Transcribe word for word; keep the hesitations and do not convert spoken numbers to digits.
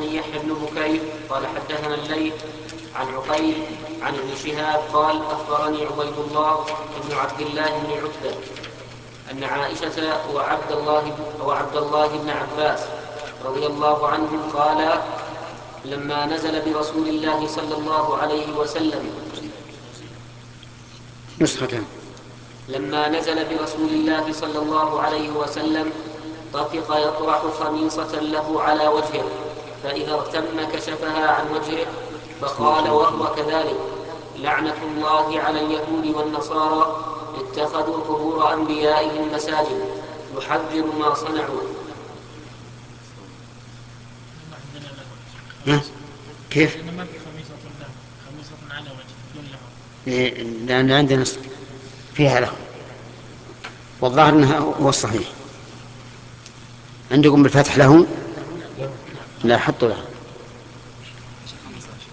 حدثني يحيى بن بكير قال حدثنا الليث عن عقيل عن ابن شهاب قال أخبرني عبيد الله بن عبد الله بن عتبة أن عائشة وعبد الله, وعبد الله بن عباس رضي الله عنهم قال لما نزل برسول الله صلى الله عليه وسلم نسختان لما نزل برسول الله صلى الله عليه وسلم طفق يطرح خميصة له على وجهه، فإذا ارتم كشفها عن وجهه، فقال وهو كذلك: لعنة الله على اليهود والنصارى اتخذوا قبور أنبيائهم مساجد، يحذر ما صنعوا. كيف؟ لأن عندنا فيها له، والظاهر أنها هو الصحيح. عندكم بالفتح له؟ لا حطوا له.